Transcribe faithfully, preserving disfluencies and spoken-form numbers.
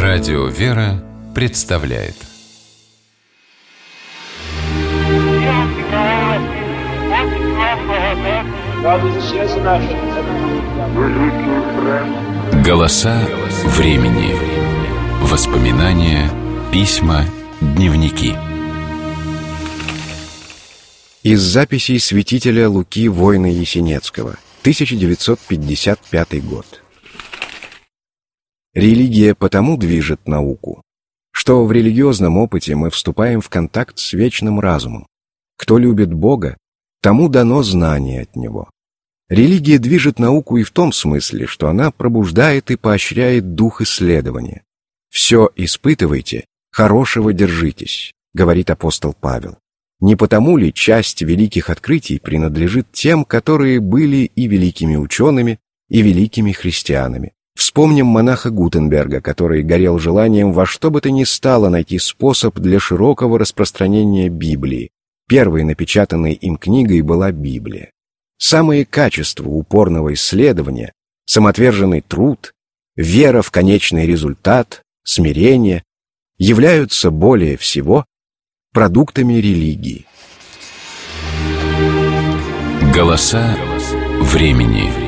Радио «Вера» представляет. Голоса времени. Воспоминания, письма, дневники. Из записей святителя Луки Войны Есенецкого, тысяча девятьсот пятьдесят пятый год. Религия потому движет науку, что в религиозном опыте мы вступаем в контакт с вечным разумом. Кто любит Бога, тому дано знание от Него. Религия движет науку и в том смысле, что она пробуждает и поощряет дух исследования. «Все испытывайте, хорошего держитесь», — говорит апостол Павел. Не потому ли часть великих открытий принадлежит тем, которые были и великими учеными, и великими христианами? Вспомним монаха Гутенберга, который горел желанием во что бы то ни стало найти способ для широкого распространения Библии. Первой напечатанной им книгой была Библия. Самые качества упорного исследования, самоотверженный труд, вера в конечный результат, смирение являются более всего продуктами религии. Голоса времени.